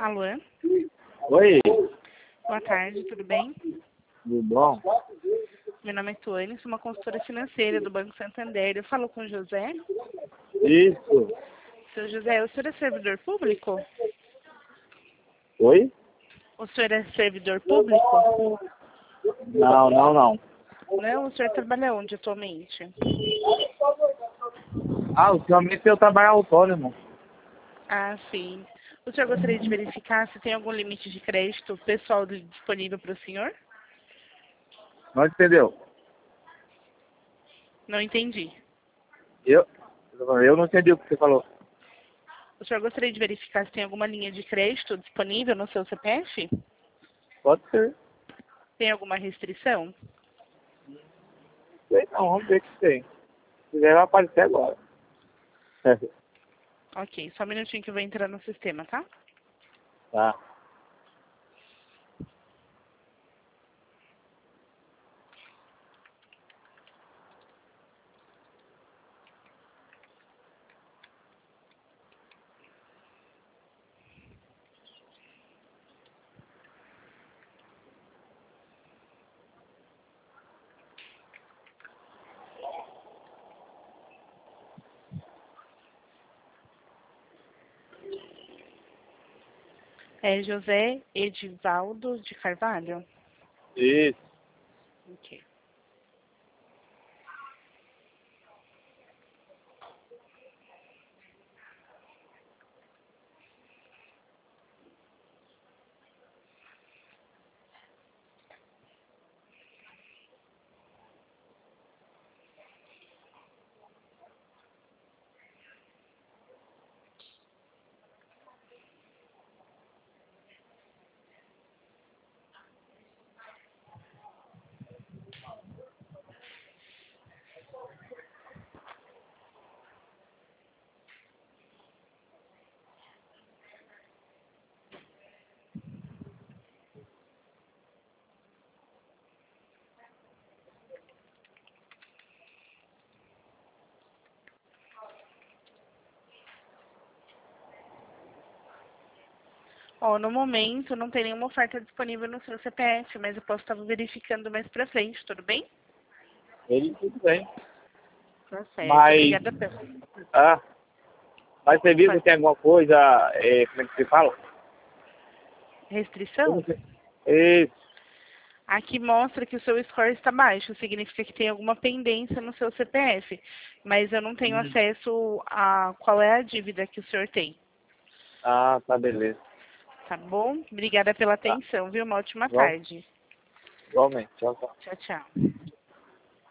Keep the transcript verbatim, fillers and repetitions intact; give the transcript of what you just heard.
Alô? Oi, Boa tarde, tudo bem? tudo bom? Meu nome é Tuane, sou uma consultora financeira do Banco Santander. Eu falo com o José. Isso. Seu José, o senhor é servidor público? Oi? O senhor é servidor público? Não, não, não. Não, o senhor trabalha onde atualmente? Ah, ultimamente eu trabalho autônomo. Ah, sim. O senhor gostaria de verificar se tem algum limite de crédito pessoal disponível para o senhor? Não entendeu? Não entendi. Eu, eu não entendi o que você falou. O senhor gostaria de verificar se tem alguma linha de crédito disponível no seu C P F? Pode ser. Tem alguma restrição? Sei não, vamos ver o que tem. Se quiser vai aparecer agora. Ok, só um minutinho que eu vou entrar no sistema, tá? Tá. É José Edivaldo de Carvalho? Isso. Ok. Ó, no momento não tem nenhuma oferta disponível no seu C P F, mas eu posso estar verificando mais pra frente, tudo bem? Ele tudo bem. Tá certo, Mas, obrigada pela ah, mas você viu que tem alguma coisa, é, como é que se fala? restrição. Isso. Aqui mostra que o seu score está baixo, significa que tem alguma pendência no seu C P F, mas eu não tenho Hum. acesso a qual é a dívida que o senhor tem. Ah, tá, beleza. Tá bom? Obrigada pela Tá. atenção, viu? Uma ótima Igual- tarde. Igualmente. Tchau, tchau. Tchau, tchau.